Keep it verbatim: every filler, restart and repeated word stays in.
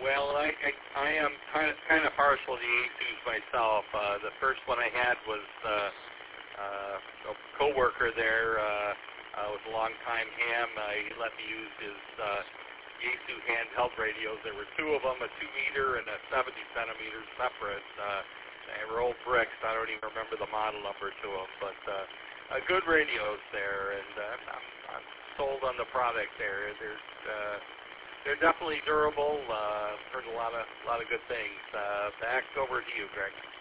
Well, I, I, I am kind of, kind of partial to the Asus myself. Uh, the first one I had was uh, uh, a coworker there. Uh, uh, was a long-time ham. Uh, he let me use his uh, Yaesu handheld radios. There were two of them, a two meter and a seventy centimeter separate. Uh, they were old bricks. I don't even remember the model number to them, but uh, uh, good radios there, and uh, I'm, I'm sold on the product there. There's uh, they're definitely durable. Uh, heard a lot of a lot of good things. Uh, back over to you, Greg.